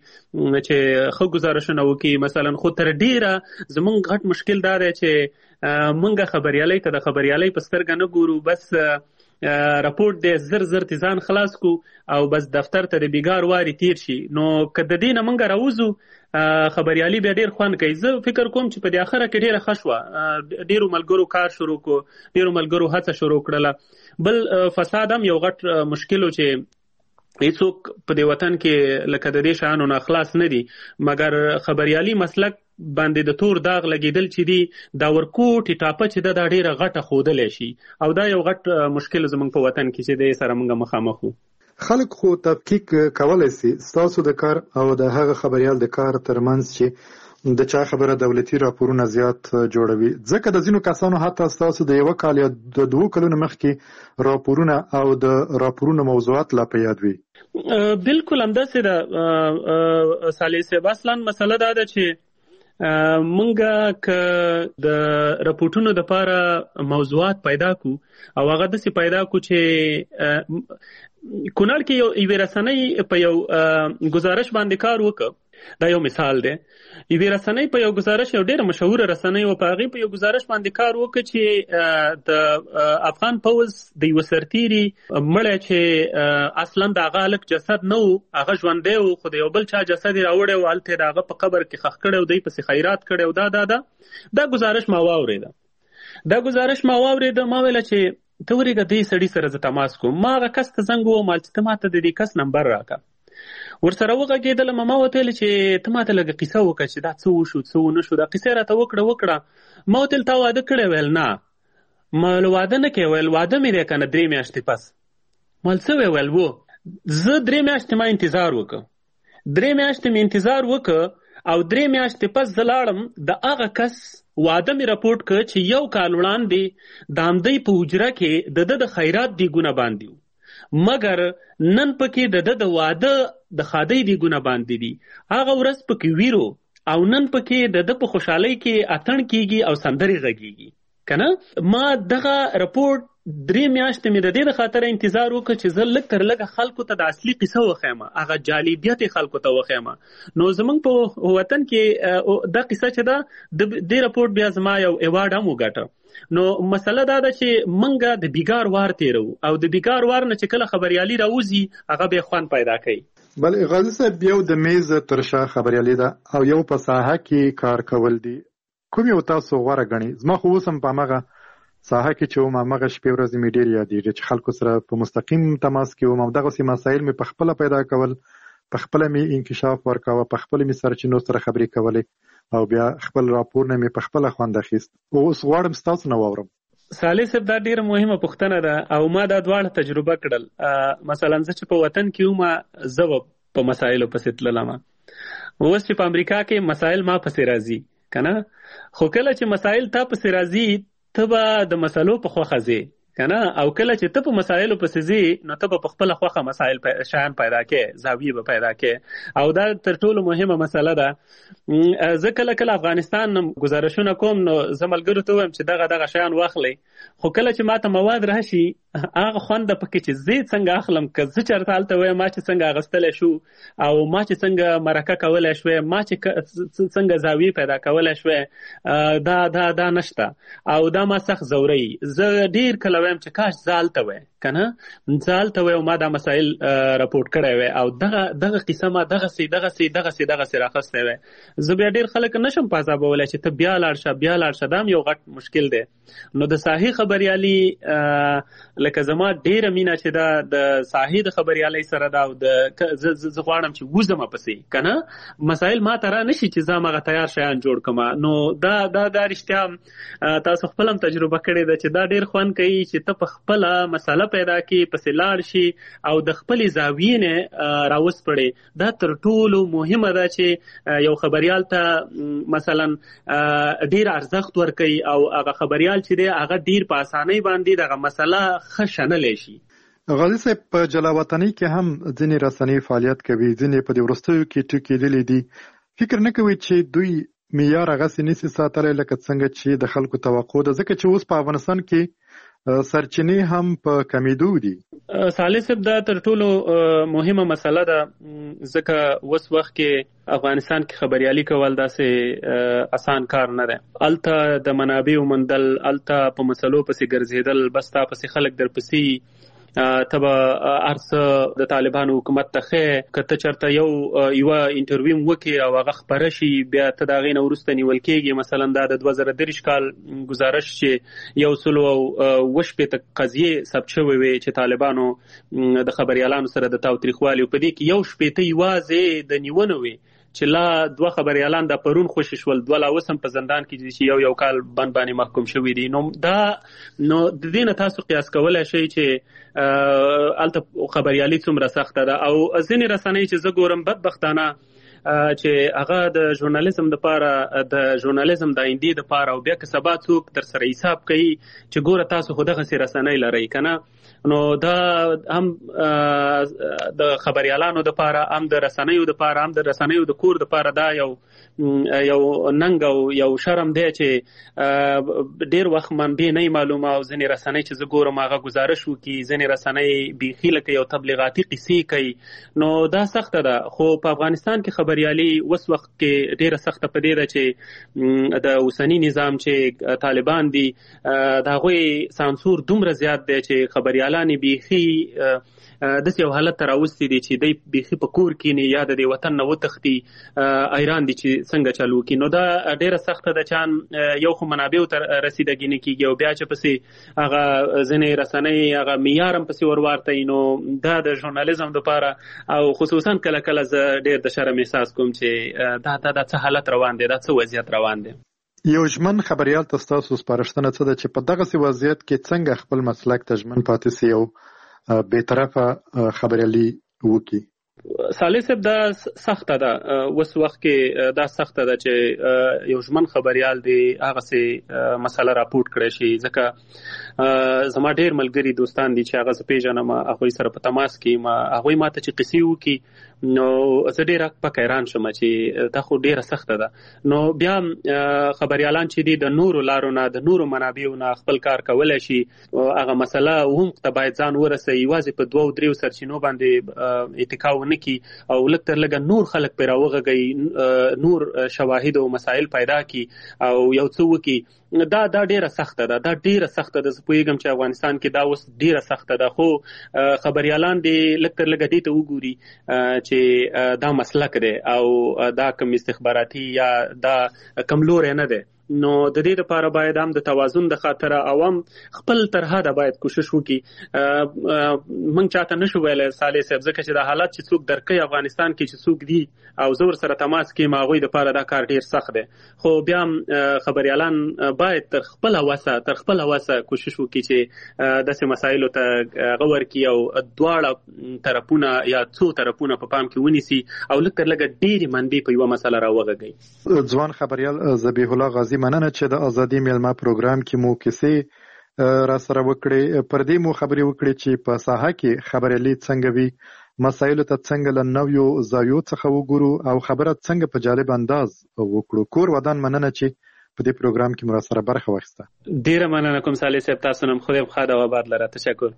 چې ښه ګزارشونه وکړي مثلا، خو تر ډیره زموږ غټ مشکل دا دی چې موږ خبریالۍ ته د خبریالۍ په سترګه نه ګورو، بس راپورټ دی زر زر تیزان خلاص کو او بس دفتر ته د بیګار واري تیر شي. نو که د دې نه موږ راوځو خبریالي بیا ډیر خوند کوي. زه فکر کوم چې په دې اخره کې ډیره ښه شوه، ډیرو ملګرو کار شروع کو، ډیرو ملګرو هڅه شروع کړله. بل فساد هم یو غټ مشکل و چې هیڅوک په دې وطن کې لکه د دې شیانو نه خلاص نه دي، مګر خبریالي مسلک باندې د تور داغ لګېدل چې دي دا ورکوټې ټاپه چې ده دا ډیره غټه ښودلی شي او دا یو غټ مشکل زموږ په وطن کې چې دی سره موږ مخامخ وو. خلک خو تفکیک کولی سي ستاسو د کار او د هغه خبریال د کار ترمنځ چې د چا خبره دولتي راپورونه زیات جوړوي، ځکه د ځینو کسانو حتی ستاسو د یوه کال یا د دوو کلونو مخکې راپورونه او د راپورونو موضوعات لا په یاد وي. بالکل همداسې ده صالح صاحب. اصلا مسله دا ده چې مونږه که د رپورټونو دپاره موضوعات پیدا کو او هغه داسې پیدا کو چې کونړ کې یو یوې رسنۍ په یو ګزارش باندې کار وکړ، دا یو مثال دی. یوې رسنۍ په یو ګزارش، یو ډېره مشهوره رسنۍ و، په هغې په یو ګزارش باندې کار وکړ چې د افغان پوځ د یوه سرتیري مړی چې اصلا د هغه هلک جسد نه و، هغه ژوندی و خو د یو بل چا جسد یې راوړی و، هلته یې د هغه په قبر کې ښخ کړی و، دی پسې خیرات کړی و. دا دا دا دا ګزارش ما واورېده دا ګزارش ما واورېده ما ویله چې ته ورېږه دې سړي سره زه تماس کوم. ما هغه کس ته زنګ ووهم چې ته ما ته د دې کس نمبر راکړه، ورسره وغږېدلم، ما ورته ویل چې ته ما ته لږه قصه وکړه چې دا څه وشو څه ونه شو. دا قصه یې راته وکړه وکړه ما ورته ویل تا واده کړی؟ ویل نه. ما ویل واده نه کوې؟ ویل واده مې دی که نه درې میاشتې پس. ما ویل څه وی؟ ویل و. زه درې میاشتې ما انتظار وکړه، درې میاشتې مې انتظار وکړه او درې میاشتې پس زه لاړم، د هغه کس واده مې راپورټ کړ چې یو کال وړاندې د همدی په حجره کې د ده د خیرات دیګونه باندې وو، مګر نن پکې د ده د واده د ښادۍ دیګونه باندې دي. هغه ورځ پکې ویرو او نن پکې د ده په خوشحالۍ کې اتڼ کیږي او سندرې غږیږي که نه. ما دغه رپورټ درې میاشتې مې د دې د خاطره انتظار وکړ چې زه لږ تر لږه خلکو ته د اصلي قصه وښیم، هغه جالبیت یې خلکو ته وښیم. نو زموږ په وطن کې دا قصه چې ده د دې رپورټ بیا زما یو ایوارډ هم وګټه. نو مسله دا ده چې موږ د بیګار وار تیرو او د بیګار وار نه چې کله خبریالي راوځي هغه بیا خوند پیدا کوي. بل غازي صاحب یو د میز تر شا خبریالي ده او یو په ساحه کې کار کول دي، کوم یو تاسو غوره ګڼئ؟ زما خو اوس هم په همغه ساحه کې چې وم همغه شپې ورځې مې ډېر یادېږي چې خلکو سره په مستقیم تماس کې وم او دغسې مسایل مې په خپله پیدا کول، په خپله مې انکشاف ورکاوه، په خپله مې سرچینو سره خبرې کولې او بیا خپل راپور نه مې په خپله خوند اخیست. اوس غواړم ستاسو نه واورم. صالح صاحب دا ډېره مهمه پوښتنه ده او ما دا دواړه تجربه کړل. مثلا زه چې په وطن کې وم زه به په مسایلو پسې تللم، اوس چې په امریکا کې مسایل ما پسې راځي که نه، خو کله چې مسایل تا پسې راځي ته به د مسلو په خوښه ځې کنه. او کله چې ته په مسایلو پسې ځې نو ته په خپل خوخه مسایل پا... شیان پیدا کې، زاویه به پیدا کې. او دا تر ټولو مهمه مسله ده. زه کله کله افغانستان گزارشونه کوم نو زه ملګرو ته وایم چې دغه دغه شیان واخلئ، خو کله چې ماته مواد راشي هغه خوند پکې چې زه څنګه اخلم، که زه چېرته هلته وایم ما چې څنګه اخیستلی شو او ما چې څنګه مرکه کولی شوې، ما چې څنګه زاویې پیدا کولی شوې، دا دا دا نشته او دا ما سخت ځوروي. زه ډېر کله وایم چې کاش زه هلته وی که نه، زه هلته وی او ما دا مسایل راپورټ کړی وی او دغه دغه قیسه ما دغسې دغسې دغسې دغسې راخستی وی. زه بیا ډېر خلک نشم په عذابولی چې ته بیا لاړ شه بیا لاړ شه، دا هم یو غټ مشکل دی. نو د ساحې خبریالي لکه زما ډېره مینه چې دا د ساحې د خبریالۍ سره ده او د زه غواړم چې وځم پسې که نه، مسایل ما ته را نشي چې زه همغه تیار شیان جوړ کړم. نو دا دا دا رښتیا تاسو خپل هم تجربه کړې ده چې دا ډېر خوند کوي چې ته په خپله مسله پیدا کړې، پسې لاړ شي او د خپلې زاویې نه راوسپړې. دا تر ټولو مهمه ده چې یو خبریال ته مثلا ډېر ارزښت ورکوي او هغه خبریال چې دی هغه ډېر په اسانۍ باندې دغه مسله ښه شنلی شي. غازي صاحب په جلا وطنۍ کې هم ځینې رسنۍ فعالیت کوي، ځینې په دې وروستیو کې ټکېدلي دي. فکر نه کوي چې دوی معیار هغسې نشي ساتلی لکه څنګه چې د خلکو توقع ده، ځکه چې اوس په افغانستان کې سرچینې هم په کمیدو دي؟ صالح صاحب دا تر ټولو مهمه مسله ده، ځکه اوس وخت کې افغانستان کې خبریالي کول داسې اسان کار نه دی. هلته د منابعو موندل، هلته په مسلو پسې ګرځېدل، بس تا پسې خلک در پسې ته به هر څه د طالبانو حکومت ته ښیې. که ته چېرته یو یوه انټرویو وکړې او هغه خپره شي بیا ته د هغې نه وروسته نیول کېږي. مثلا دا د دوه زره دېرش کال ګزارش چې یو سلو او اوه شپېته قضیې ثبت شوې وې چې طالبانو د خبریالانو سره د تاوتریخوالي، په دې کې یو شپېته یوازې د نیونه وې چې لا دوه خبریالان د پرون خوشي شول، دوه لا اوس هم په زندان کې دي چې یو یو کال بند باندې محکوم شوي دي. نو دا نو د دې نه تاسو قیاس کولی شئ چې هلته خبریالي څومره سخته ده. او ځینې رسنۍ چې زه ګورم بدبختانه چې هغه د ژورنالیزم دپاره د ژورنالیزم د آیندې دپاره او بیا که سبا څوک در سره حساب کوي چې ګوره تاسو خو دغسې رسنۍ لرئ که نه، نو دا هم د خبریالانو دپاره، هم د رسنیو دپاره، هم د رسنیو د کور دپاره دا یو یو ننګ او یو شرم دی چې ډېر وخت منبع نه معلومه او ځینې رسنۍ چې زه ګورم هغه ګزارش وکړي، ځینې رسنۍ بیخي لکه یو تبلیغاتي قیسې کوي. نو دا سخته ده. خو په افغانستان کې خبریالي اوس وخت کې ډېره سخته په دې ده چې د اوسني نظام چې طالبان دي د هغوی سانسور دومره زیات دی چې خبریالان بیخي داسې یو حالت ته راوستي دي چې دی بیخي په کور کښېني یا د دې وطن نه وتښتي، ایران دي چې څنګه چلو کړي. نو دا ډېره سخته ده چې یو خو منابعو ته رسیدګي نه کېږي او بیا چې پسې هغه ځینې رسنۍ هغه معیار هم پسې ورواردوي. نو دا د ژورنالیزم دپاره او خصوصا کله کله زه ډېر د شرم احساس کوم چې دا دا څه حالت روان دی، دا څه وضعیت روان دی. یو ژمن خبریال ته ستاسو سپارښتنه څه ده چې په دغسې وضعیت کې څنګه خپل مسلک ته ژمن پاتې سي او بېطرفه خبریالي وکړي؟ صالح صاحب دا سخته ده، اوس وخت کې دا سخته ده چې یو ژمن خبریال دی هغسې مسله راپورټ کړی شي. ځکه زما ډېر ملګري دوستان دي چې هغه زه پېژنم، هغوی سره په تماس کې ما هغوی ما ته چې قصې وکړي نو زه ډېر پک حیران شم چې دا خو ډېره سخته ده. نو بیا خبریالان چې دي د نورو لارو نه، د نورو منابعو نه خپل کار کولی شي. هغه مسله عمق ته باید ځان ورسوي، یوازې په دوو دریو سرچینو باندې اتکا ونه کړي او لږ تر لږه نور خلک پرې راوغږوي، نور شواهد او مسایل پیدا کړي او یو څه وکړي. دا دا ډیره سخته ده، دا ډیره سخته ده. زه پوهېږم چې افغانستان کې دا اوس ډیره سخته ده، خو خبریالان دې لږ تر لږه دې ته وګوري چې دا مسلک دی او دا کم استخباراتي یا دا کم لوری نه دی. نو د دې لپاره باید هم د توازن د خاطره عوام خپل تر حده باید کوشش وکړي. موږ چاته نشو ویلی صالح صاحب، ځکه چې دا حالات چې څوک درک کوي افغانستان کې چې څوک دي او زه ورسره تماس کړم، هغوی دپاره دا کار ډېر سخت دی. خو بیا هم خبریالان باید تر خپله وسه تر خپله وسه کوشش وکړي چې داسې مسایلو ته هغه ورکړي او دواړه طرفونه یا څو طرفونه په پام کې ونیسي او لږ تر لږه ډېرې منبع په یوه مسله راوغږوي. ځوان خبریال ذبیح الله غازي، مننه چې د ازادي میلمه پروګرام کې مو کیسې را سره وکړي. پر دې مو خبرې وکړي چې په ساحه کې خبريالي څنګه وي، مسایلو ته څنګه له نویو زاویو څخه وګورو او خبره څنګه په جالب انداز وکړو. کور ودان مننه چې په دې پروګرام کې مو سره برخه واخیسته. ډیره مننه کوم صالح صاحب، تاسو نن خو دې خاطر او آباد لره. تشکر.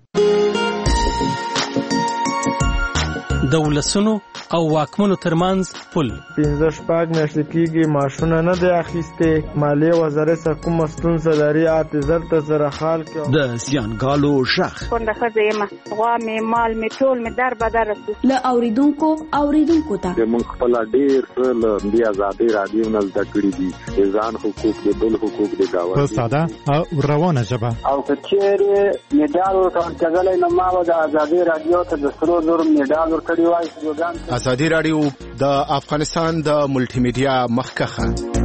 د ولسونو او واکمنو ترمنځ پل پنځه شپږ میاشتې کېږي ماشونه نه دی اخیستې. مالیې وزارت څخه کومه ستونزه لري اعتذار ته سره حال کړو. د زیانګالو غږ کونډه ښځه یم، غوا مې مال مې ټول مې در بدر رسو له اوریدونکو اوریدونکو ته موږ خپل ډېر څه له دې ازادۍ راډیو نه زده کړي دي، د ځان حقوق د بل حقوق د گاونډي په ساده او روانه ژبه. او که چیرې میډال ورکول کېدلی نو ما به د ازادۍ راډیو ته د سرو زرو میډال ورکړی وای. ازادي راډیو د افغانستان د ملټي میډیا مخکخه